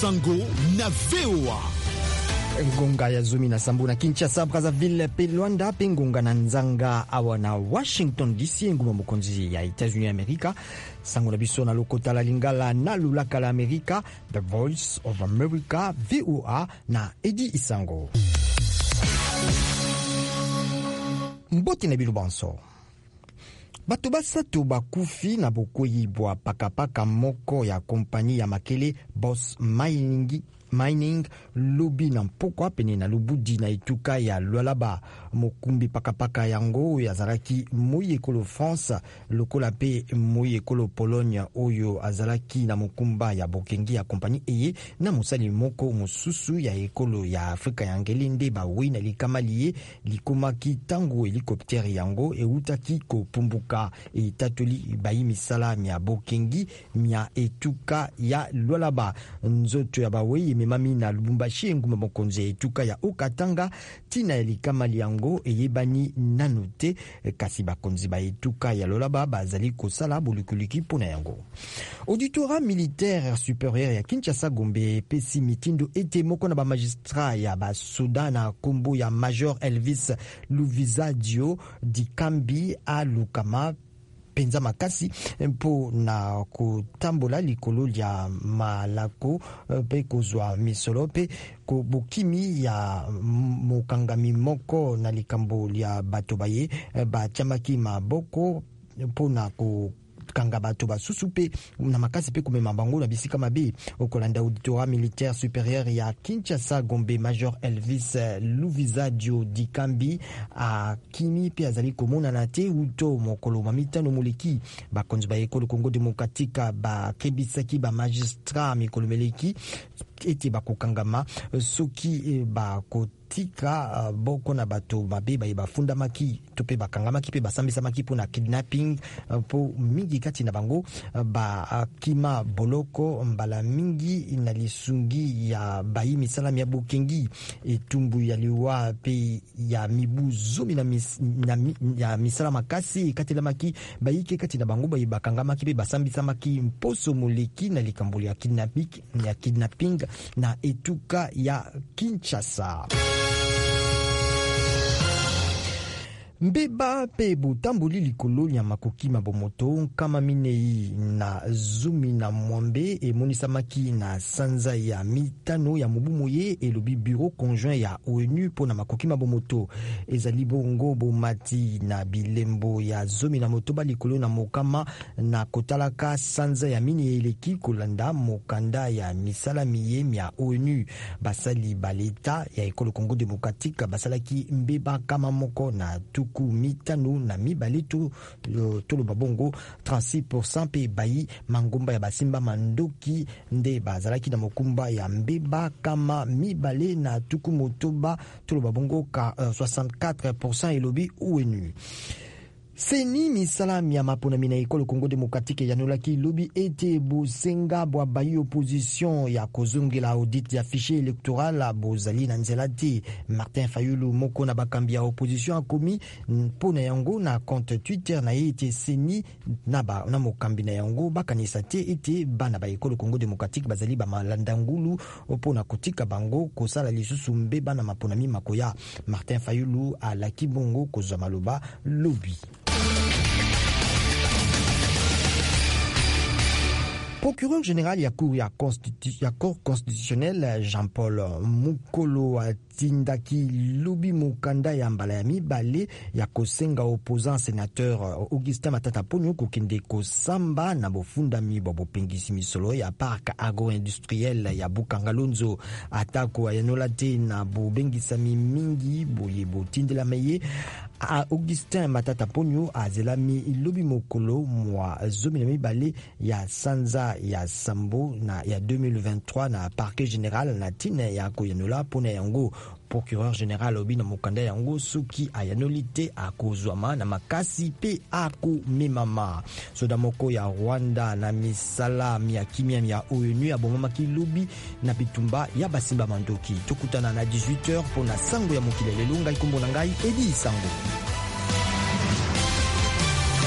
Sango na VOA. Ngonga ya Zumi na Sambu na Kinshasa, Brazzaville, pe Luanda, pe ngonga na Nzanga awa na Washington DC, nguma mokonzi ya États-Unis Amerika. Sango na biso na lokota la lingala na lulaka la Amerika, The Voice of America, VOA na Edi Isango. Mboti na bilubanso. Bato basatu bakufi na bokoyibwa pakapaka moko ya kompani ya makele Boss Mining lobi na mpokwa pene na lubudi na etuka ya Lualaba. Mokumbi pakapaka yango yazalaki moi ekolo France lokola pe moi ekolo Pologne oyo azalaki na mokumba ya bokengi ya kompani eye na musali moko mosusu ya ekolo ya Afrika ya Ngelende bawi na likamaliye likomaki tango helikoptere yango eutaki kopumbuka etatoli bayi misala mia bokengi mia etuka ya Lualaba. Nzoto ya bawi memami na Lubumbashi nguma mokonzi etuka ya Okatanga tina elikamali yango eyebani nanote kasi bakonzi ba etuka ya Lualaba bazali kosala bolukuliki pona yango. Auditorat militaire supérieur ya Kinshasa Gombe pesi mitindo ete moko na ba magistrat ya ba soda na kombo ya Major Elvis Luvizadio Dikambi a Lukama penza makasi mpo na kutambola likolo ya malako pe kozwa misolo pe ko bokimi ya mokangami moko na likambo ya bato baye ba chamaki maboko mpo na ko kanga bato basusu pe na makasi pe kumema bango na bisika mabe. Okolanda auditorat militaire supérieur ya Kinshasa Gombe Major Elvis Luvizadio Dikambi a kimi pe azali komona na te uto mokolo mamitano moleki bakonzi ba ekolo Congo Démocratique ba kebisaki ba magistrat mikolo meleki ete bakokangama soki bakotika boko na bato mabe bafunda maki to pe bakangamaki pe basambisa maki pona kidnapping po mingi kati na bango ba kima boloko mbala mingi na lisungi ya bayi misala ya bokengi etumbu ya liwa pe ya mibu zomi ya misala makasi kati la maki bayike kati na bango bakangamaki pe basambisa maki mposo moleki na likamboli ya kidnapping na etuka ya Kinshasa. Mbeba pe butamboli likolo ya makoki mabomoto kama minei na Zumi na Mwambe emonisamaki na sanza ya mitano ya mobumoye elobi bureau conjoint ya ONU po na makoki mabomoto ezali bongo bomati na bilembo ya Zumi na motoba likolo na mokama na kotalaka sanza ya mini eleki kolanda mokanda ya misala miyemi ya ONU basali baleta ya ekolo Congo Démocratique basalaki mbeba kama moko na tuku mitano na mibale to lo babongo 36% pe bayi mangomba ya basimba mandoki nde bazalaki na mokumba ya mbeba kama mibale na tuku motoba to lo babongo 64% elobi ONU. Seni misala ya mapona mina ekolo Congo Démocratique yanolaki lobi ete bosenga bwa bayi opposition ya kozongela audit ya fichier électoral bozali na nzela te. Martin Fayulu moko na bakambi ya opposition akomi mpona yango na compte Twitter na ete seni na mokambi na yango bakanisa te ete bana ba ekolo Congo Démocratique bazali ba malanda ngulu mpona kotika bango kosala lisusu mbeba na mapona mi makoya. Martin Fayulu alaki bongo kozwa maloba lobi. Procureur général ya cour ya cour constitutionnel Jean-Paul Mukolo atindaki lobi mokanda ya mbala ya mibale ya kosenga opposant sénateur Augustin Matata Ponyo kokende kosamba na bofundami bopengisi misolo ya parc agro-industriel ya Bukangalonzo atako ayanola te na bobengisami mingi boye botindela meye Augustin Matata Ponyo azelami lobi mokolo mwa zomi na mibale ya sanza ya sambo na ya 2023 na parquet général na tina ya koyanola pona yango. Procureur général obi na mokanda yango soki ayanolite akozwama na makasi pe akomemama. Soda moko ya Rwanda na misala ya kimia ya ONU abomamaki lobi na bitumba ya basimba mandoki. Tokutana na 18h pona sango ya mokilele lunga ikombo na ngai Edi Sango.